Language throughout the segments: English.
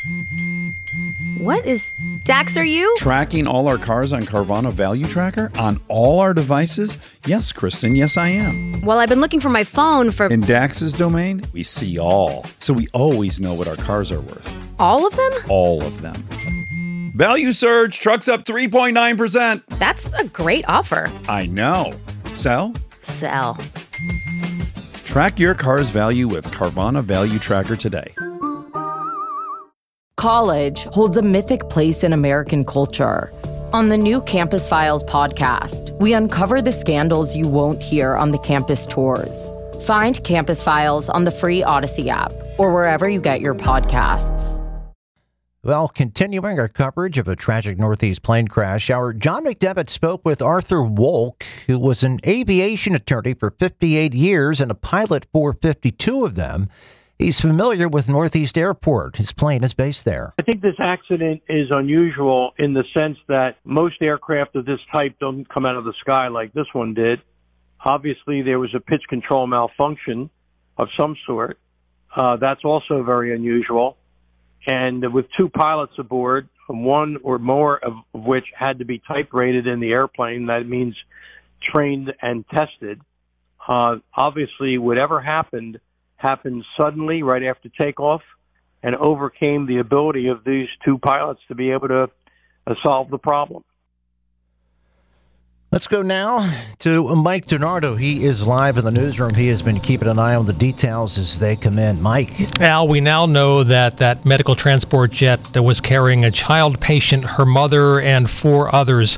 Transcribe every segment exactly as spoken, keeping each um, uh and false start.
What is... Dax, are you? Tracking all our cars on Carvana Value Tracker on all our devices? Yes, Kristen, yes I am. Well, I've been looking for my phone for... In Dax's domain, we see all. So we always know what our cars are worth. All of them? All of them. Value surge, trucks up three point nine percent. That's a great offer. I know. Sell? Sell. Track your car's value with Carvana Value Tracker today. College holds a mythic place in American culture. On the new Campus Files podcast, we uncover the scandals you won't hear on the campus tours. Find Campus Files on the free Odyssey app or wherever you get your podcasts. Well, continuing our coverage of a tragic Northeast plane crash, our John McDevitt spoke with Arthur Wolk, who was an aviation attorney for fifty-eight years and a pilot for fifty-two of them. He's familiar with Northeast Airport. His plane is based there. I think this accident is unusual in the sense that most aircraft of this type don't come out of the sky like this one did. Obviously, there was a pitch control malfunction of some sort. Uh, that's also very unusual. And with two pilots aboard, one or more of which had to be type rated in the airplane, that means trained and tested. Uh, obviously, whatever happened, happened suddenly right after takeoff and overcame the ability of these two pilots to be able to uh, solve the problem. Let's go now to Mike DiNardo. He is live in the newsroom. He has been keeping an eye on the details as they come in. Mike. Al, we now know that that medical transport jet that was carrying a child patient, her mother, and four others,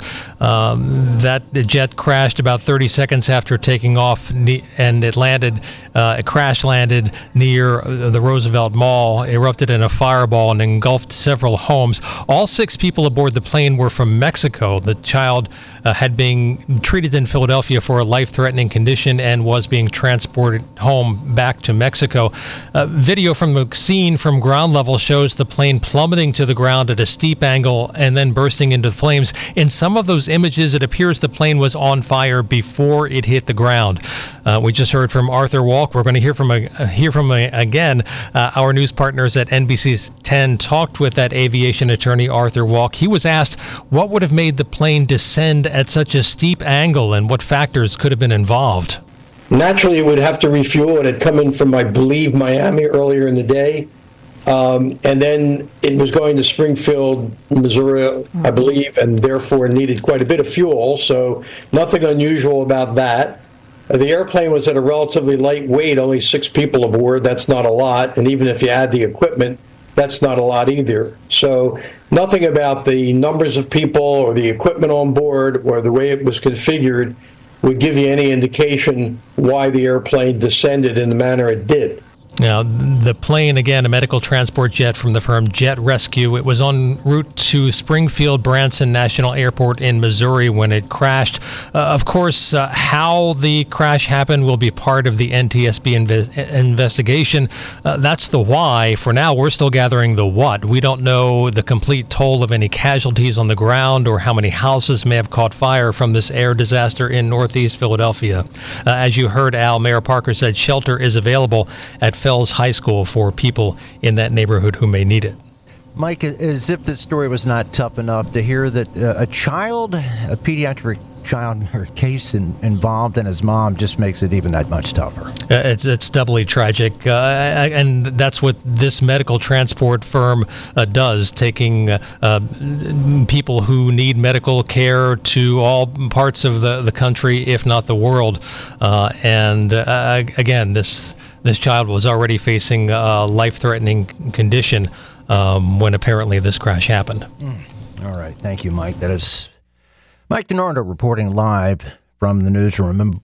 um, that the jet crashed about thirty seconds after taking off, and it landed, uh, it crash landed near the Roosevelt Mall, erupted in a fireball, and engulfed several homes. All six people aboard the plane were from Mexico. The child uh, had been treated in Philadelphia for a life-threatening condition and was being transported home back to Mexico. Uh, video from the scene from ground level shows the plane plummeting to the ground at a steep angle and then bursting into flames. In some of those images, it appears the plane was on fire before it hit the ground. Uh, we just heard from Arthur Wolk. We're going to hear from a, uh, hear from a, again. Uh, our news partners at N B C ten talked with that aviation attorney, Arthur Wolk. He was asked what would have made the plane descend at such a steep angle and what factors could have been involved. Naturally, it would have to refuel. It had come in from, I believe, Miami earlier in the day. Um, and then it was going to Springfield, Missouri, I believe, and therefore needed quite a bit of fuel. So nothing unusual about that. Uh, the airplane was at a relatively light weight, only six people aboard. That's not a lot. And even if you add the equipment, that's not a lot either. So nothing about the numbers of people or the equipment on board or the way it was configured would give you any indication why the airplane descended in the manner it did. Now, the plane, again, a medical transport jet from the firm Jet Rescue. It was en route to Springfield Branson National Airport in Missouri when it crashed. Uh, of course, uh, how the crash happened will be part of the N T S B inve- investigation. Uh, that's the why. For now, we're still gathering the what. We don't know the complete toll of any casualties on the ground or how many houses may have caught fire from this air disaster in Northeast Philadelphia. Uh, as you heard, Al, Mayor Parker said shelter is available at Fells High School for people in that neighborhood who may need it. Mike, as if this story was not tough enough, to hear that uh, a child, a pediatric child, her case in, involved and his mom just makes it even that much tougher. Uh, it's it's doubly tragic, uh, and that's what this medical transport firm uh, does, taking uh, uh, people who need medical care to all parts of the, the country, if not the world. Uh, and uh, again, this this child was already facing a life-threatening condition um, when apparently this crash happened. Mm. All right. Thank you, Mike. That is Mike DiNardo reporting live from the newsroom.